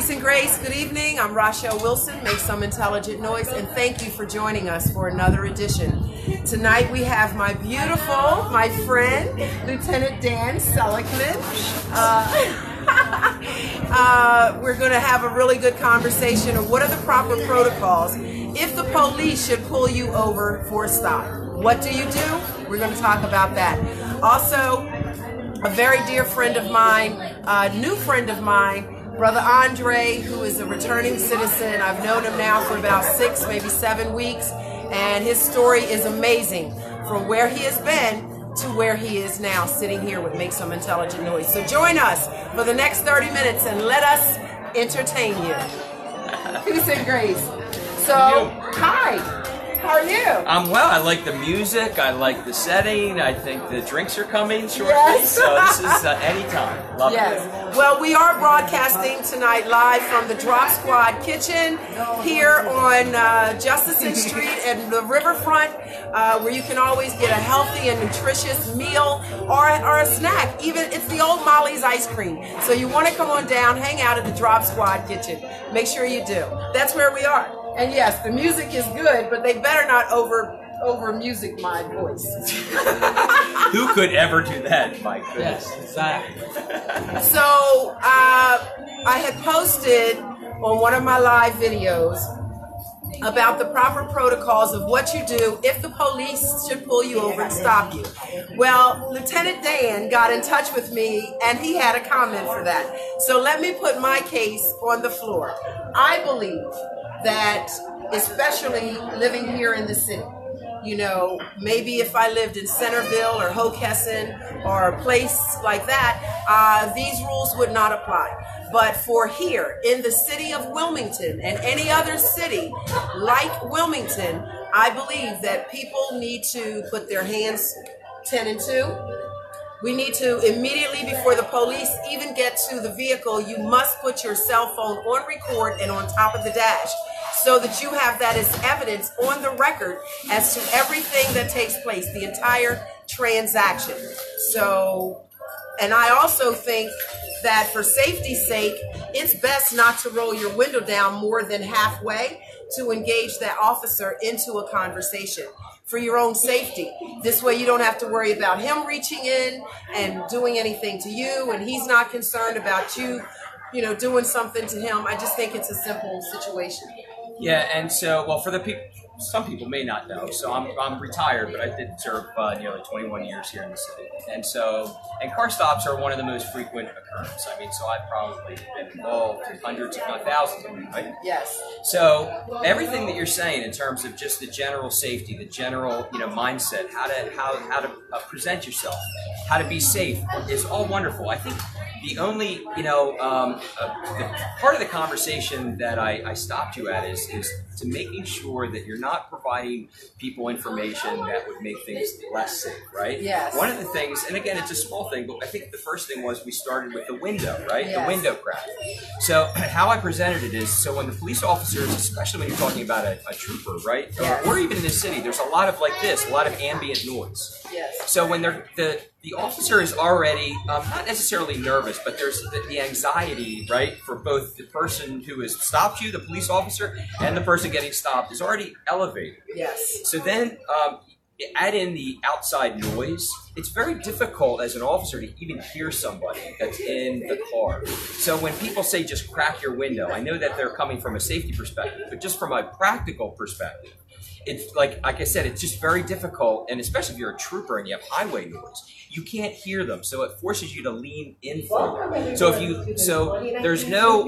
Peace and grace. Good evening. I'm Rochelle Wilson. Make some intelligent noise, and thank you for joining us for another edition. Tonight we have my friend, Lieutenant Dan Seligman. We're going to have a really good conversation of what are the proper protocols if the police should pull you over for a stop. What do you do? We're going to talk about that. Also, a very dear friend of mine, a new friend of mine, Brother Andre, who is a returning citizen. I've known him now for about 6, maybe 7 weeks, and his story is amazing from where he has been to where he is now, sitting here with Make Some Intelligent Noise. So join us for the next 30 minutes and let us entertain you. Peace and grace. So, hi. How are you? I'm well. I like the music. I like the setting. I think the drinks are coming shortly. Yes. So this is anytime. Love it. Well, we are broadcasting tonight live from the Drop Squad Kitchen here on Jefferson Street and the riverfront, where you can always get a healthy and nutritious meal or a snack. Even it's the old Molly's ice cream. So you want to come on down, hang out at the Drop Squad Kitchen. Make sure you do. That's where we are. And yes, the music is good, but they better not over music my voice. Who could ever do that, my goodness? Yes, exactly. So I had posted on one of my live videos about the proper protocols of what you do if the police should pull you over and stop you. Well, Lieutenant Dan got in touch with me and he had a comment for that. So let me put my case on the floor. I believe that, especially living here in the city, you know, maybe if I lived in Centerville or Hockessin or a place like that, these rules would not apply. But for here in the city of Wilmington and any other city like Wilmington, I believe that people need to put their hands 10 and 2. We need to immediately, before the police even get to the vehicle, you must put your cell phone on record and on top of the dash, so that you have that as evidence on the record as to everything that takes place, the entire transaction. So, and I also think that for safety's sake, it's best not to roll your window down more than halfway to engage that officer into a conversation for your own safety. This way you don't have to worry about him reaching in and doing anything to you, and he's not concerned about you, you know, doing something to him. I just think it's a simple situation. Yeah, and so, well, for the people, some people may not know, so I'm retired, but I did serve nearly 21 years here in the city. And so, and car stops are one of the most frequent occurrences. I mean, so I've probably been involved in hundreds, if not thousands of them, right? Yes. So everything that you're saying in terms of just the general safety, the general, you know, mindset, how to present yourself, how to be safe is all wonderful. I think the only, you know, the part of the conversation that I stopped you at is to making sure that you're not providing people information that would make things less safe, right? Yes. One of the things, and again, it's a small thing, but I think the first thing was we started with the window, right? Yes. The window crack. So how I presented it is, so when the police officers, especially when you're talking about a trooper, right? Yes. Or even in the city, there's a lot of like this, a lot of ambient noise. Yes. So when the officer is already not necessarily nervous, but there's the anxiety, right, for both the person who has stopped you, the police officer, and the person getting stopped is already elevated. Yes. So then add in the outside noise. It's very difficult as an officer to even hear somebody that's in the car. So when people say just crack your window, I know that they're coming from a safety perspective, but just from a practical perspective, it's like I said, it's just very difficult, and especially if you're a trooper and you have highway noise, you can't hear them, so it forces you to lean in further. So there's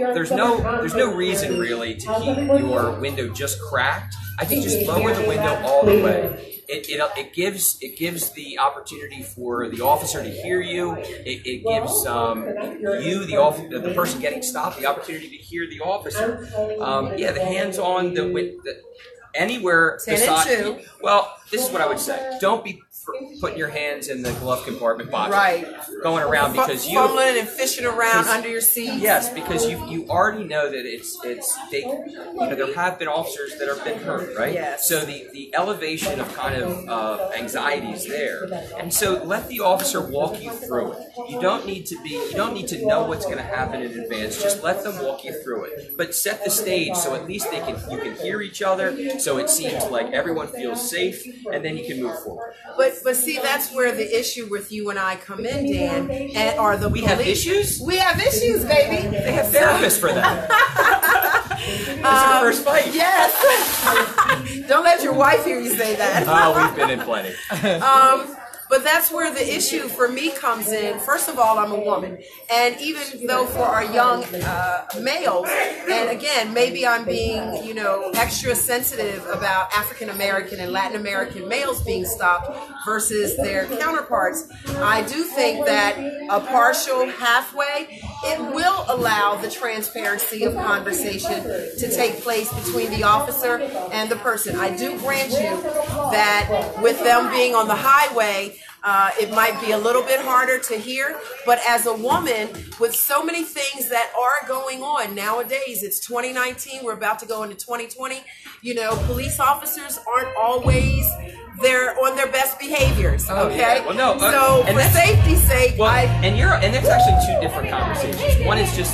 no reason really to keep your window just cracked. I think just lower the window all the way. It gives the opportunity for the officer to hear you. It gives you, the person getting stopped, the opportunity to hear the officer. The hands on the anywhere beside. Well, this is what I would say. Don't be putting your hands in the glove compartment box, Right. going around because you fumbling and fishing around under your seat. Yes, because you already know that there have been officers that have been hurt, right? Yes. So the elevation of kind of anxiety is there, and so let the officer walk you through it. You don't need to know what's going to happen in advance. Just let them walk you through it, but set the stage so at least you can hear each other, so it seems like everyone feels safe, and then you can move forward. But see, that's where the issue with you and I come in, Dan, and are the We have issues? We have issues, baby. They have therapists for that. This is our first fight. Yes. Don't let your wife hear you say that. Oh, we've been in plenty. But that's where the issue for me comes in. First of all, I'm a woman. And even though for our young males, and again, maybe I'm being, extra sensitive about African American and Latin American males being stopped versus their counterparts, I do think that a partial halfway, it will allow the transparency of conversation to take place between the officer and the person. I do grant you that with them being on the highway, it might be a little bit harder to hear, but as a woman, with so many things that are going on nowadays, it's 2019, we're about to go into 2020, police officers aren't always on their best behaviors, okay? Yeah. Well, no, so for safety's sake, and that's actually two different conversations. One is just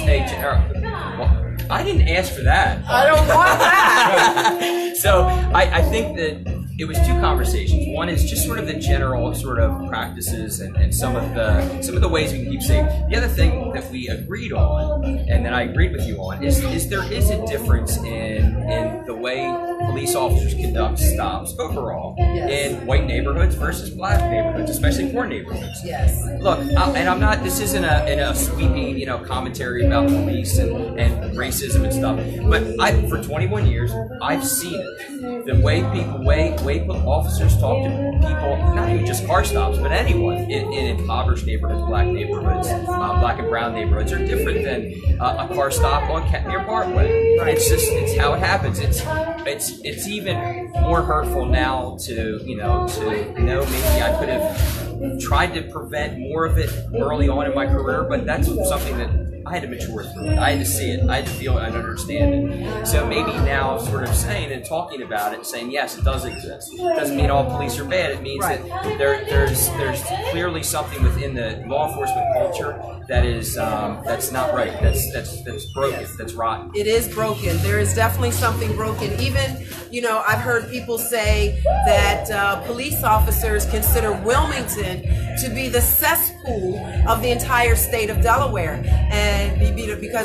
I didn't ask for that. I don't want that. So I think that it was two conversations. One is just sort of the general sort of practices and some of the ways we can keep safe. The other thing that we agreed on, and that I agreed with you on, is there is a difference in the way police officers conduct stops overall in white neighborhoods versus black neighborhoods, especially poor neighborhoods. Yes. Look, and I'm not. This isn't a sweeping commentary about police and racism and stuff. But for 21 years, I've seen it. The way officers talk to people, not even just car stops, but anyone in impoverished neighborhoods, black neighborhoods, black and brown neighborhoods, are different than a car stop near Parkway. Right. It's how it happens. It's even more hurtful now to know maybe I could have tried to prevent more of it early on in my career, but that's something that I had to mature through it. I had to see it. I had to feel it and understand it. So maybe now sort of saying and talking about it, saying, yes, it does exist. It doesn't mean all police are bad. It means that there's clearly something within the law enforcement culture that is that's not right. That's broken. Yes. That's rotten. It is broken. There is definitely something broken. Even, I've heard people say that police officers consider Wilmington to be the cesspool of the entire state of Delaware. And because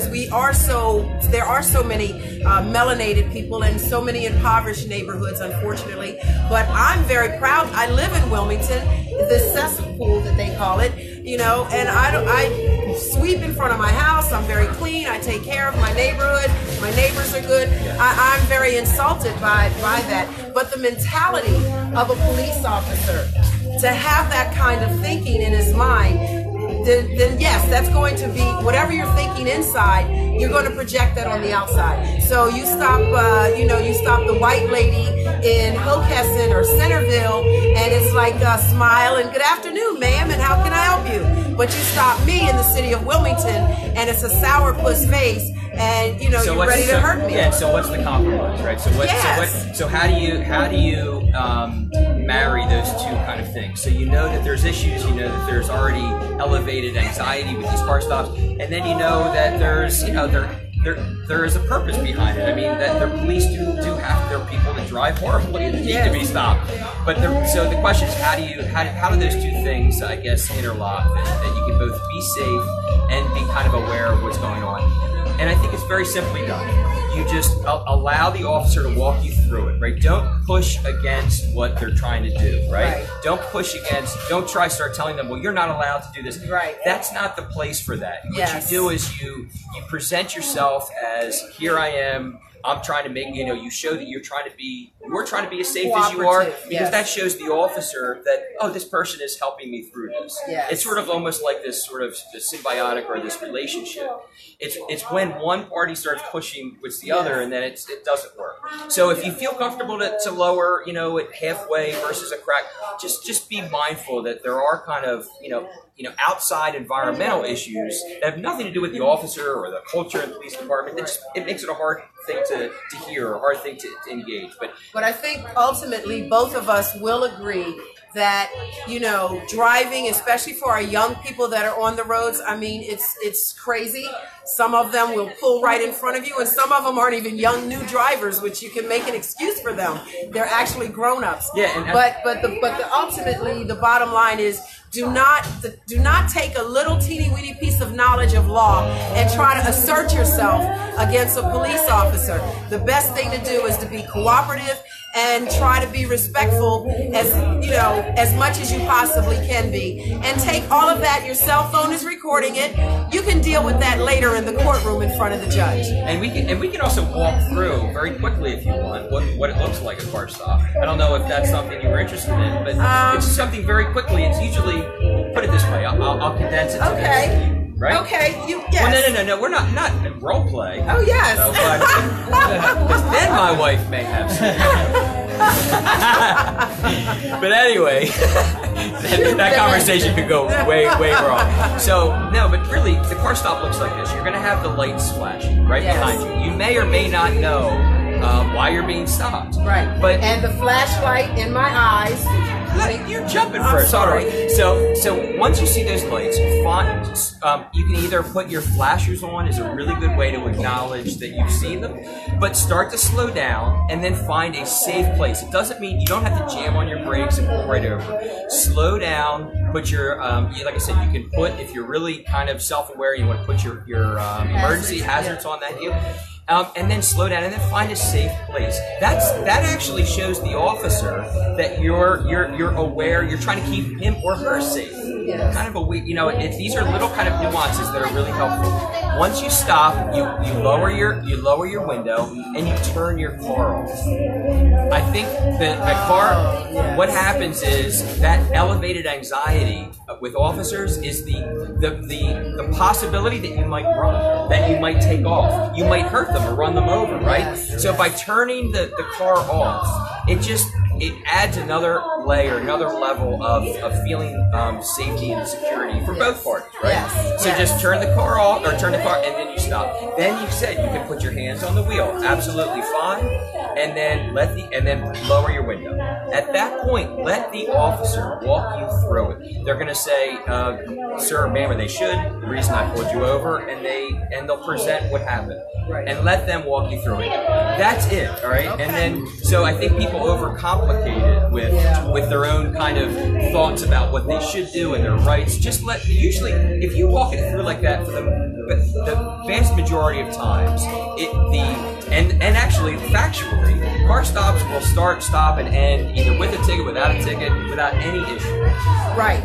there are so many melanated people and so many impoverished neighborhoods, unfortunately. But I'm very proud. I live in Wilmington, the cesspool that they call it, and I sweep in front of my house. I'm very clean. I take care of my neighborhood. My neighbors are good. I'm very insulted by that. But the mentality of a police officer, to have that kind of thinking in his mind, then yes, that's going to be whatever you're thinking inside, you're going to project that on the outside. So you stop, you stop the white lady in Hockessin or Centerville, and it's like smile and good afternoon, ma'am, and how can I help you? But you stop me in the city of Wilmington, and it's a sourpuss face, and you're ready to hurt me. Yeah. So what's the compromise, right? So how do you marry those two kind of things? So you know that there's issues, that there's already elevated anxiety with these car stops, and then that there's there is a purpose behind it. I mean, that the police do have there are people that drive horribly that need to be stopped. But so the question is, how do those two things, I guess, interlock that you can both be safe and be kind of aware of what's going on? And I think it's very simply done. You just allow the officer to walk you through it, right? Don't push against what they're trying to do, right? Don't start telling them, well, you're not allowed to do this. Right. That's not the place for that. What you do is you present yourself as, here I am, I'm trying to make, you show that you're trying to be as safe as you are, because yes. that shows the officer that, oh, this person is helping me through this. Yes. It's sort of almost like this sort of symbiotic or this relationship. It's when one party starts pushing with the other, and then it doesn't work. So if you feel comfortable to lower, it halfway versus a crack, just be mindful that there are kind of, outside environmental issues that have nothing to do with the officer or the culture in the police department. It makes it a hard thing to hear, or a hard thing to engage. But I think ultimately both of us will agree that, driving, especially for our young people that are on the roads, I mean, it's crazy. Some of them will pull right in front of you, and some of them aren't even young new drivers, which you can make an excuse for them. They're actually grown-ups. Yeah, but ultimately the bottom line is, do not take a little teeny weeny piece of knowledge of law and try to assert yourself against a police officer. The best thing to do is to be cooperative and try to be respectful as much as you possibly can be. And take all of that. Your cell phone is recording it. You can deal with that later in the courtroom in front of the judge. And we can also walk through very quickly, if you want, what it looks like a car stop. I don't know if that's something you were interested in, but it's just something very quickly. It's usually, put it this way, I'll condense it to this. Right? Okay. Yes. Well, no. We're not role play. Oh yes. So, but then my wife may have seen it. But anyway, that conversation could go way wrong. So no, but really, the car stop looks like this. You're going to have the lights flashing right behind you. You may or may not know why you're being stopped. Right. And the flashlight in my eyes. You're jumping first. All right. So once you see those lights, you can either put your flashers on, is a really good way to acknowledge that you've seen them, but start to slow down and then find a safe place. It doesn't mean you don't have to jam on your brakes and pull right over. Slow down. Put your, like I said, you can put, if you're really kind of self-aware, you want to put your emergency hazards on that. And then slow down, and then find a safe place. That actually shows the officer that you're aware. You're trying to keep him or her safe. Yes. Kind of these are little kind of nuances that are really helpful. Once you stop, you lower your window and you turn your car off. I think that a car, what happens is that elevated anxiety with officers is the possibility that you might run, that you might take off, you might hurt them or run them over, right? So by turning the car off, it adds another layer, another level of feeling safety and security for both parties, right? Yes. So just turn the car off, or turn the car, and then you stop. Then you said you can put your hands on the wheel, absolutely fine, and then lower your window. At that point, let the officer walk you through it. They're going to say, "Sir, ma'am," or they should. The reason I pulled you over, and they'll present what happened, and let them walk you through it. That's it, all right. Okay. And then, so I think people overcomplicate it with their own kind of thoughts about what they should do and their rights. Usually, if you walk it through like that for the vast majority of times, and actually factually, car stops will start, stop, and end either with a ticket, without a ticket, without any issue. Right.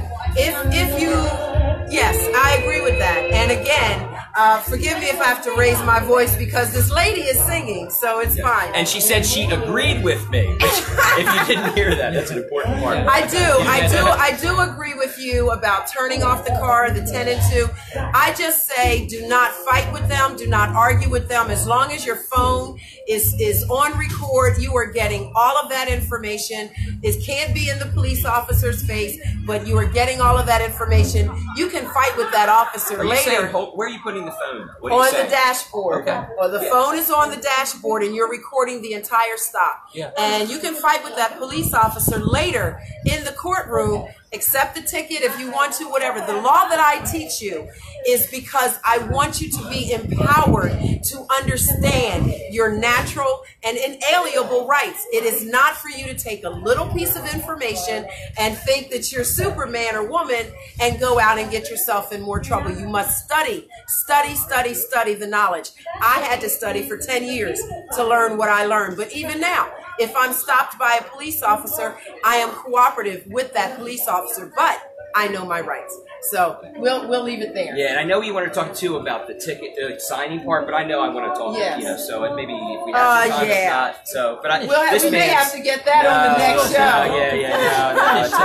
Yes, I agree with that. And again, forgive me if I have to raise my voice because this lady is singing, so it's fine. And she said she agreed with me, which, if you didn't hear that, that's an important part. I do agree with you about turning off the car, the 10 and 2. I just say do not fight with them, do not argue with them. As long as your phone is on record, you are getting all of that information. It can't be in the police officer's face, but you are getting all of that information. You can fight with that officer later. Saying, where are you putting the phone? What on the dashboard. Okay. Or the phone is on the dashboard and you're recording the entire stop. Yeah. And you can fight with that police officer later in the courtroom. Accept the ticket if you want to, whatever. The law that I teach you is because I want you to be empowered to understand your natural and inalienable rights. It is not for you to take a little piece of information and think that you're Superman or woman and go out and get yourself in more trouble. You must study the knowledge. I had to study for 10 years to learn what I learned. But even now, if I'm stopped by a police officer, I am cooperative with that police officer, but I know my rights. So we'll leave it there. Yeah, and I know you want to talk too about the ticket, the signing part, but I know I want to talk Yes. to Tina, so maybe if we have some time, Yeah. if not, so, but I, We may have to get that on the next show.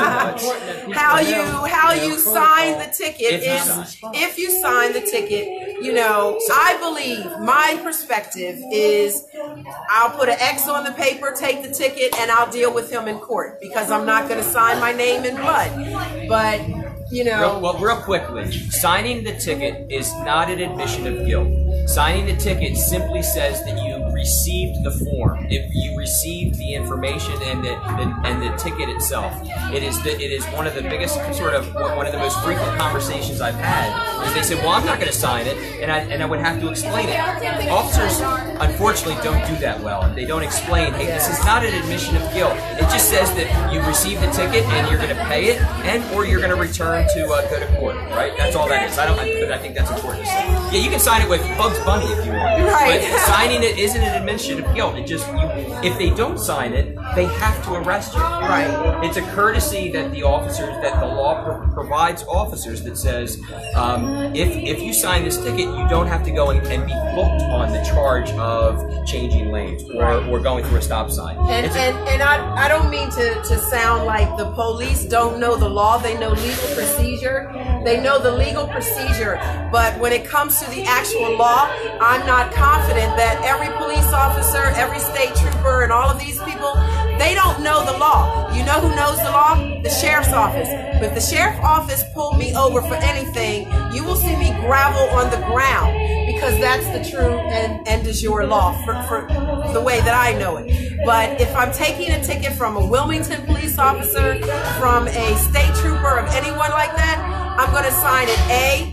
How you sign the ticket is, if you sign the ticket, I believe my perspective is I'll put an X on the paper, take the ticket, and I'll deal with him in court because I'm not going to sign my name in blood. But real quickly, signing the ticket is not an admission of guilt. Signing the ticket simply says that you received the form. If you received the information and the ticket itself, it is one of the biggest one of the most frequent conversations I've had. Is they say, "Well, I'm not going to sign it," and I would have to explain it. Officers, unfortunately, don't do that well. They don't explain, "Hey, this is not an admission of guilt." It just says that you received the ticket and you're going to pay it, or you're going to return to go to court. Right? That's all that is. But I think that's important to say. Yeah, you can sign it with Bugs Bunny if you want. Right. But signing it isn't an admission of guilt. It just if they don't sign it, they have to arrest you. Right. It's a courtesy that the law provides officers that says if you sign this ticket, you don't have to go and be booked on the charge of changing lanes or going through a stop sign. And I don't mean to sound like the police don't know the law. They know legal procedure. They know the legal procedure. But when it comes to the actual law, I'm not confident that every police officer, every state trooper, and all of these people, they don't know the law. You know who knows the law? The sheriff's office. But if the sheriff's office pulled me over for anything, you will see me gravel on the ground because that's the true and de jure law for the way that I know it. But if I'm taking a ticket from a Wilmington police officer, from a state trooper, of anyone like that, I'm going to sign it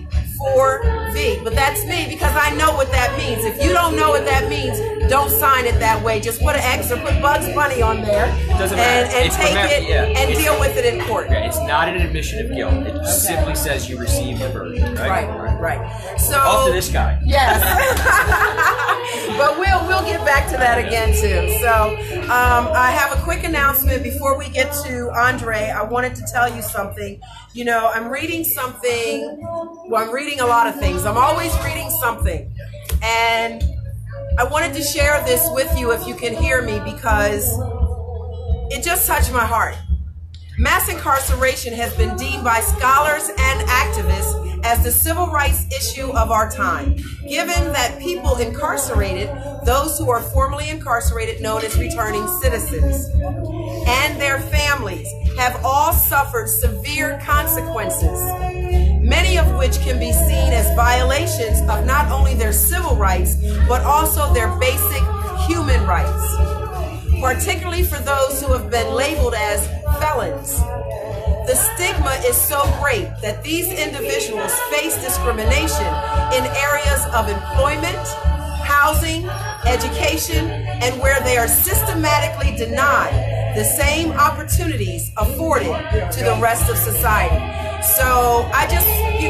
A4V. But that's me because I know what that means. If you don't know what that means, don't sign it that way. Just put an X or put Bugs Bunny on there and take it and deal with it in court. It's not an admission of guilt. It simply says you received the version. Right. So off to this guy. Yes. But we'll get back to that again too. So I have a quick announcement before we get to Andre. I wanted to tell you something. I'm reading something. Well, I'm reading a lot of things. I'm always reading something. And I wanted to share this with you if you can hear me because it just touched my heart. Mass incarceration has been deemed by scholars and activists as the civil rights issue of our time, given that people incarcerated, those who are formerly incarcerated, known as returning citizens, and their families have all suffered severe consequences, many of which can be seen as violations of not only their civil rights, but also their basic human rights, particularly for those who have been labeled as felons. The stigma is so great that these individuals face discrimination in areas of employment, housing, education, and where they are systematically denied the same opportunities afforded to the rest of society. So I just,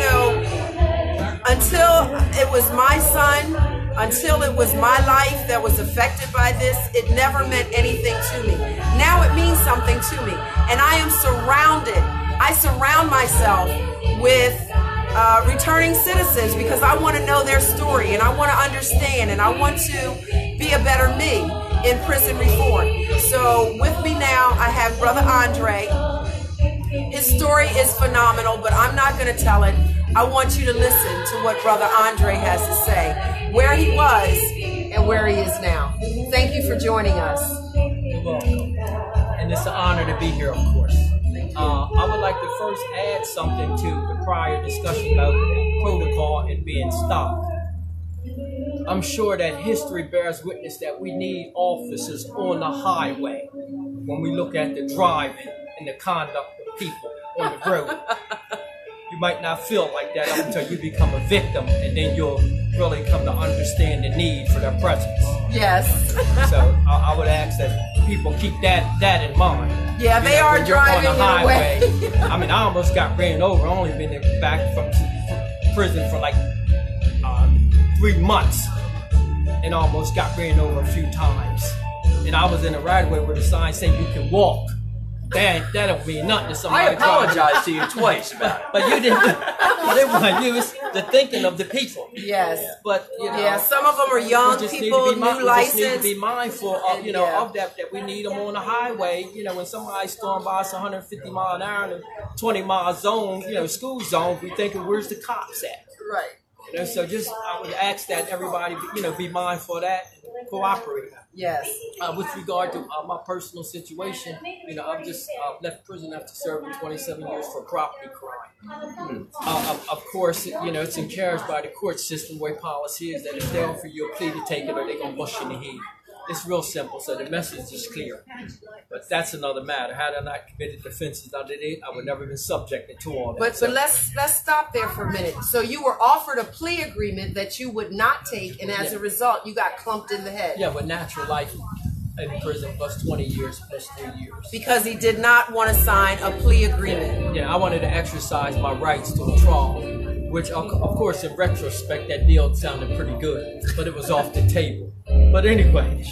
until it was my son, until it was my life that was affected by this, it never meant anything to me. Now it means something to me. And I surround myself with returning citizens because I want to know their story and I want to understand and I want to be a better me in prison reform. So with me now, I have Brother Andre. His story is phenomenal, but I'm not going to tell it. I want you to listen to what Brother Andre has to say, where he was and where he is now. Thank you for joining us. You're welcome. And it's an honor to be here, of course. I would like to first add something to the prior discussion about protocol and being stopped. I'm sure that history bears witness that we need officers on the highway when we look at the driving and the conduct of people on the road. You might not feel like that until you become a victim, and then you'll really come to understand the need for their presence. Yes. So I would ask that people keep that in mind. Yeah, they are driving on the highway. I mean, I almost got ran over. I only been back from prison for like 3 months, and almost got ran over a few times. And I was in the right of way where the sign said you can walk. that don't mean nothing to I somebody. apologize to you twice about it. But you didn't. You didn't want to use the thinking of the people. Yes. But you know, Yeah, some of them are young we just people, need to be, new we just need to license. be mindful of Yeah. of that we need them on the highway. You know, when somebody's going by us 150 mile an hour in a 20-mile zone, school zone, we thinking, where's the cops at? Right. So just I would ask that everybody, be mindful of that, and cooperate. Yes. With regard to my personal situation, I've just left prison after serving 27 years for property crime. Of course, it's encouraged by the court system where policy is that if they offer you a plea to take it, or they're gonna bust you in the head. It's real simple, so the message is clear. But that's another matter. Had I not committed offenses under it, I would never have been subjected to all that. But let's stop there for a minute. So you were offered a plea agreement that you would not take, and as a result, you got clumped in the head. Yeah, with natural life in prison plus 20 years plus 3 years. Because he did not want to sign a plea agreement. Yeah, I wanted to exercise my rights to a trial, which of course in retrospect that deal sounded pretty good, but it was off the table. But anyway,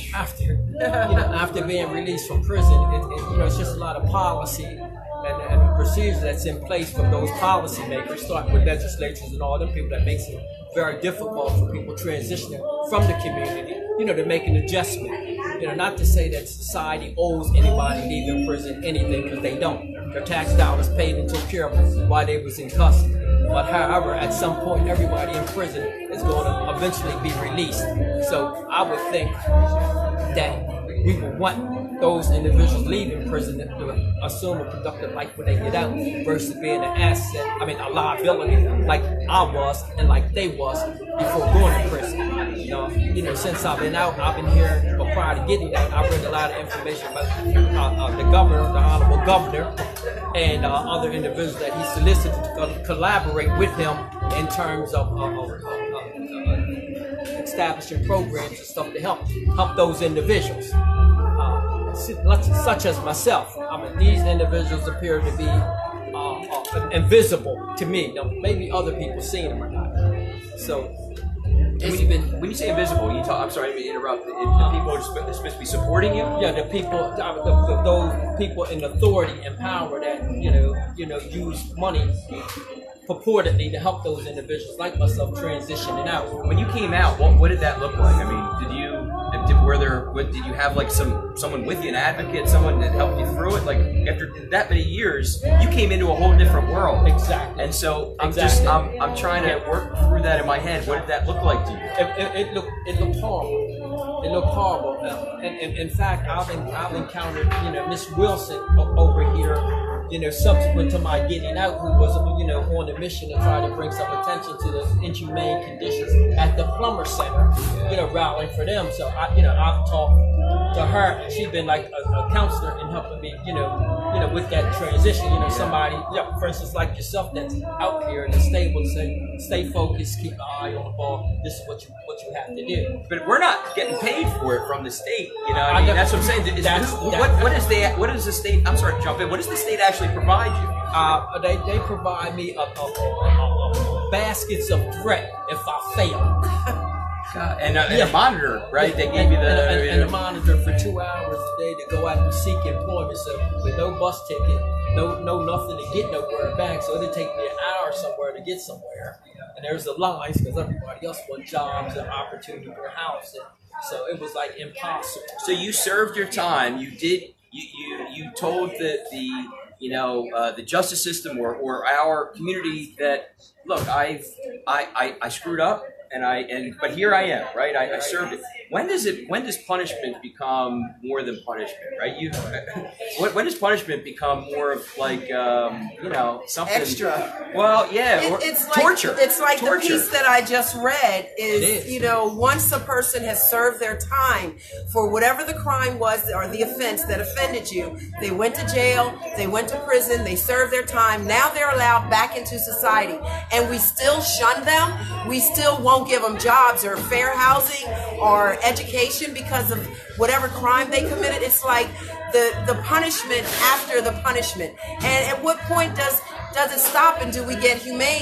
after being released from prison, it's just a lot of policy and procedures that's in place from those policymakers, starting with legislatures and all them people, that makes it very difficult for people transitioning from the community, to make an adjustment. Not to say that society owes anybody leaving prison anything, because they don't. Their tax dollars paid and took care of them while they was in custody. But however, at some point, everybody in prison is going to eventually be released. So I would think that we would want those individuals leaving prison to assume a productive life when they get out, versus being an asset, a liability, like I was and like they was before going to prison. Since I've been out, I've been here, but prior to getting out, I read a lot of information about the governor, the honorable governor, and other individuals that he solicited to collaborate with him in terms of establishing programs and stuff to help those individuals, such as myself. These individuals appear to be invisible to me. Now, maybe other people seen them or not. So. When you say invisible, I'm sorry, I didn't mean to interrupt. The people are supposed to be supporting you? Yeah, the people, those people in authority and power that use money purportedly to help those individuals like myself transitioning out. When you came out, what did that look like? Did you have like someone with you, an advocate, someone that helped you through it? Like after that many years, you came into a whole different world. Exactly. And so I'm trying to work through that in my head. What did that look like to you? It looked horrible. It looked horrible. And in fact, I've encountered Miss Wilson over here. Subsequent to my getting out, who was on a mission to try to bring some attention to the inhumane conditions at the Plumber Center, rallying for them. So I've talked to her, and she's been like a counselor in helping me, with that transition. Somebody, for instance, like yourself, that's out here and is stable to say, stay focused, keep an eye on the ball. This is what you have to do. But we're not getting paid for it from the state. That's what I'm saying. What does the state? I'm sorry to jump in. What does the state actually provide you? They provide me baskets of threat if I fail. And a monitor, right? They gave you and a monitor for 2 hours a day to go out and seek employment. So with no bus ticket, no nothing to get nowhere back. So it'd take me an hour somewhere to get somewhere. And there's the lines because everybody else wants jobs and opportunity for housing. So it was like impossible. So you served your time. You did. You told the justice system or our community that, look, I screwed up. But here I am, right? I served it. When does punishment become more than punishment, right? When does punishment become more of like something extra? Well, yeah, it's like torture. It's like torture. The piece that I just read is once a person has served their time for whatever the crime was or the offense that offended you, they went to jail, they went to prison, they served their time. Now they're allowed back into society, and we still shun them. We still won't give them jobs or fair housing or education because of whatever crime they committed. It's like the punishment after the punishment. And at what point does it stop, and do we get humane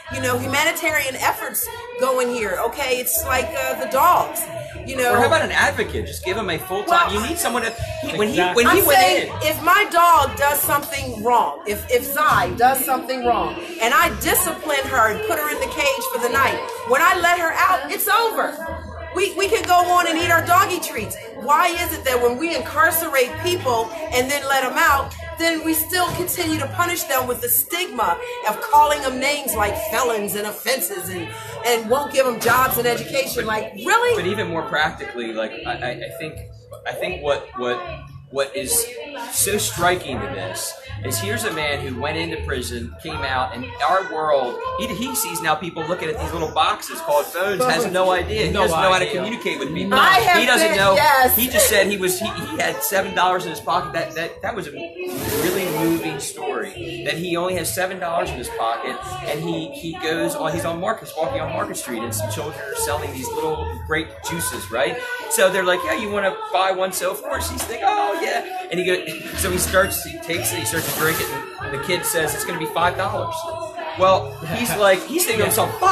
humanitarian efforts going here. Okay, it's like the dogs. Or how about an advocate? Just give him a full time. Well, you need someone to when Exactly. he I'm went saying, in. if my dog does something wrong, if Zai does something wrong, and I discipline her and put her in the cage for the night, when I let her out, it's over. We can go on and eat our doggy treats. Why is it that when we incarcerate people and then let them out, then we still continue to punish them with the stigma of calling them names like felons and offenses and won't give them jobs and education? Like, really? But even more practically, like I think what is so striking to this is here's a man who went into prison, came out, and our world, he sees now people looking at these little boxes called phones, has no idea. He doesn't know how to communicate with people. He doesn't know. Yes. He just said he had $7 in his pocket. That was a really moving story. That he only has $7 in his pocket, and he goes on. He's on Market, walking on Market Street, and some children are selling these little grape juices, right? So they're like, yeah, you want to buy one? So of course he's thinking, oh yeah, and he starts to drink it, and the kid says it's going to be $5. Well, he's thinking to himself, $5?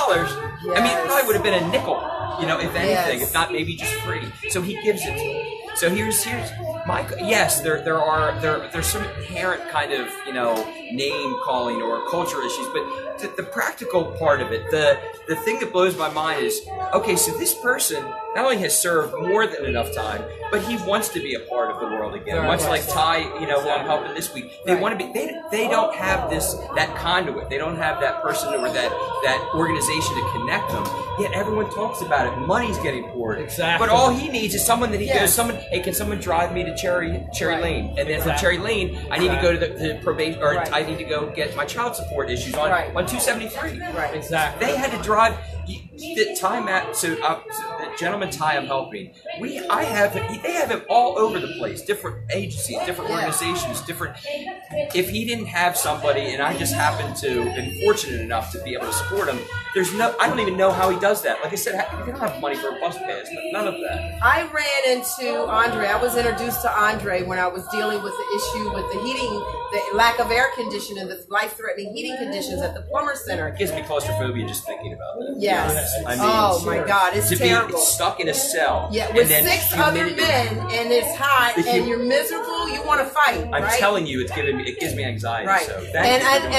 I mean, it probably would have been a nickel, if anything, if not maybe just free. So he gives it to him. So here's my yes, there's some inherent kind of name calling or culture issues, but the practical part of it, the thing that blows my mind is, okay, so this person not only has served more than enough time, but he wants to be a part of the world again. Much like Ty, who I'm helping this week, they want to be. They don't have that conduit. They don't have that person or that organization to connect them. Yet everyone talks about it. Money's getting poured. Exactly. But all he needs is someone that he goes, hey, can someone drive me to Cherry Lane? And then from Cherry Lane, I need to go to the probation, or I need to go get my child support issues on 273. Right. Exactly. They had to drive. The gentleman Ty I'm helping, they have him all over the place, different agencies, different organizations, different. If he didn't have somebody, and I just happened to been fortunate enough to be able to support him, I don't even know how he does that. Like I said, they don't have money for a bus pass, none of that. I ran into Andre. I was introduced to Andre when I was dealing with the issue with the heating, the lack of air conditioning, the life-threatening heating conditions at the Plumber Center. It gives me claustrophobia just thinking about it. Yes. I mean, oh my God, it's terrible. Be stuck in a cell. Yeah, with 6 other men, and it's hot, and you're miserable. You want to fight. I'm telling you, it gives me anxiety. Right. So 80.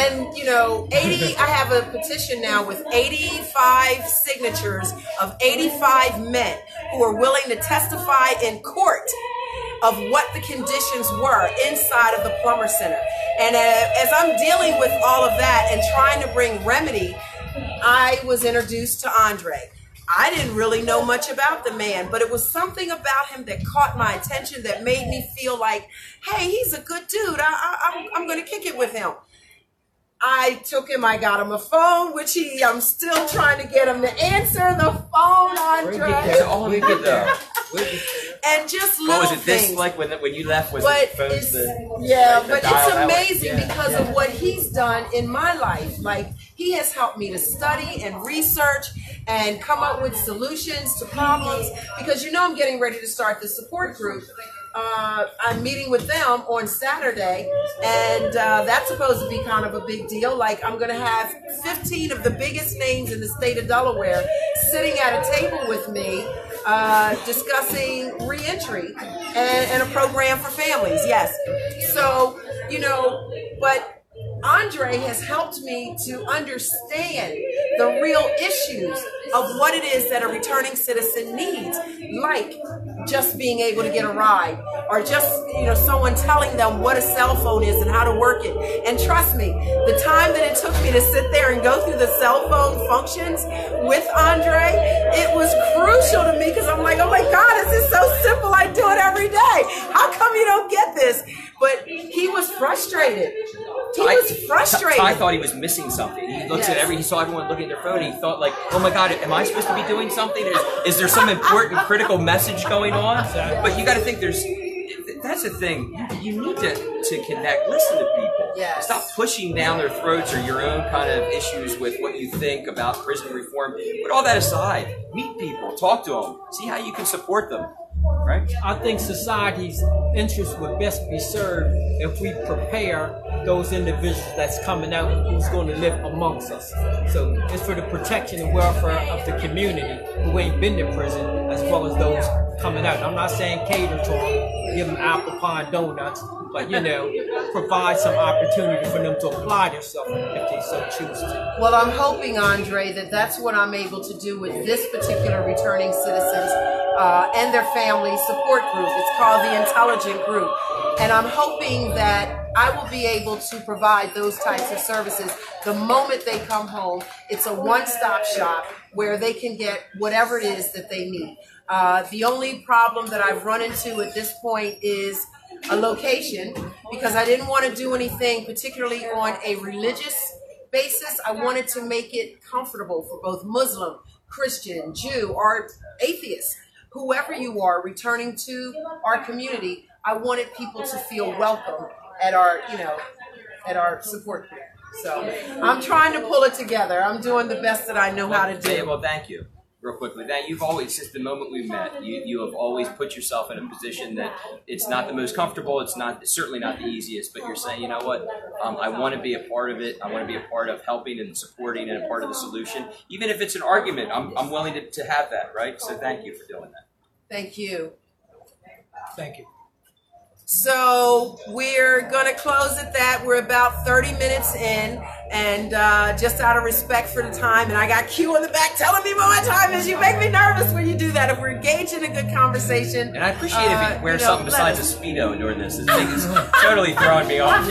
I have a petition now with 85 signatures of 85 men who are willing to testify in court of what the conditions were inside of the Plumber Center. And as I'm dealing with all of that and trying to bring remedy, I was introduced to Andre. I didn't really know much about the man, but it was something about him that caught my attention that made me feel like, hey, he's a good dude. I'm going to kick it with him. I took him, I got him a phone, which I'm still trying to get him to answer the phone, Andre. And just little was it things. This like when you left? Was but it phones it's, the but dial it's amazing because of what he's done in my life. Like, he has helped me to study and research and come up with solutions to problems, because I'm getting ready to start the support group. I'm meeting with them on Saturday, and that's supposed to be kind of a big deal. Like, I'm going to have 15 of the biggest names in the state of Delaware sitting at a table with me, discussing reentry and a program for families. Yes. So, but Andre has helped me to understand the real issues of what it is that a returning citizen needs, like just being able to get a ride, or just someone telling them what a cell phone is and how to work it. And trust me, the time that it took me to sit there and go through the cell phone functions with Andre, it was crucial to me, because I'm like, oh my God, this is so simple. I do it every day. How come you don't get this? But he was frustrated. He was frustrated. I thought he was missing something. He looks he saw everyone looking at their phone, and he thought like, oh my God, am I supposed to be doing something? Is there some important critical message going on? But you got to think that's the thing. You need to connect, listen to people. Yes. Stop pushing down their throats or your own kind of issues with what you think about prison reform. Put all that aside. Meet people, talk to them, see how you can support them. right? I think society's interests would best be served if we prepare those individuals that's coming out who's going to live amongst us. So it's for the protection and welfare of the community who ain't been to prison, as well as those coming out. I'm not saying cater to them, give them apple pie and donuts, but provide some opportunity for them to apply themselves if they so choose to. Well, I'm hoping, Andre, that that's what I'm able to do with this particular returning citizens and their family support group. It's called the Intelligent Group. And I'm hoping that I will be able to provide those types of services the moment they come home. It's a one-stop shop where they can get whatever it is that they need. The only problem that I've run into at this point is a location, because I didn't want to do anything particularly on a religious basis. I wanted to make it comfortable for both Muslim, Christian, Jew, or atheist, whoever you are returning to our community. I wanted people to feel welcome at our, at our support group. So I'm trying to pull it together. I'm doing the best that I know how to do. Well, thank you. Real quickly, that you've always, since the moment we met, you have always put yourself in a position that it's not the most comfortable, it's certainly not the easiest, but you're saying, you know what, I want to be a part of it, I want to be a part of helping and supporting and a part of the solution. Even if it's an argument, I'm willing to have that, right? So thank you for doing that. Thank you. Thank you. So we're going to close at that. We're about 30 minutes in, and just out of respect for the time, and I got Q on the back telling me what my time is. You make me nervous when you do that. If we're engaged in a good conversation. And I appreciate if you wear something besides a Speedo during this. This thing is totally throwing me off. We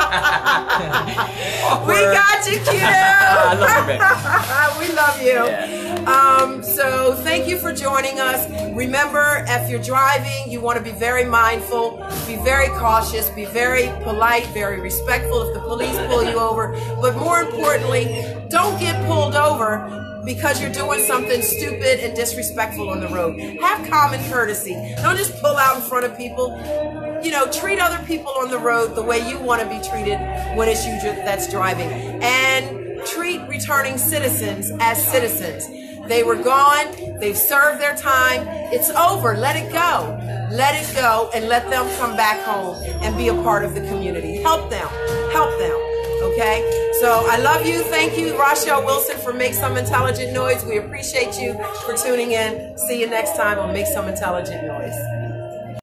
got you, Q. I love you, baby. We love you. Yeah. So thank you for joining us. Remember, if you're driving, you want to be very mindful, be very cautious, be very polite, very respectful if the police pull you over. But more importantly, don't get pulled over because you're doing something stupid and disrespectful on the road. Have common courtesy. Don't just pull out in front of people. Treat other people on the road the way you want to be treated when it's you that's driving. And treat returning citizens as citizens. They were gone. They've served their time. It's over. Let it go. Let it go and let them come back home and be a part of the community. Help them. Help them. Okay? So I love you. Thank you, Rochelle Wilson, for Make Some Intelligent Noise. We appreciate you for tuning in. See you next time on Make Some Intelligent Noise.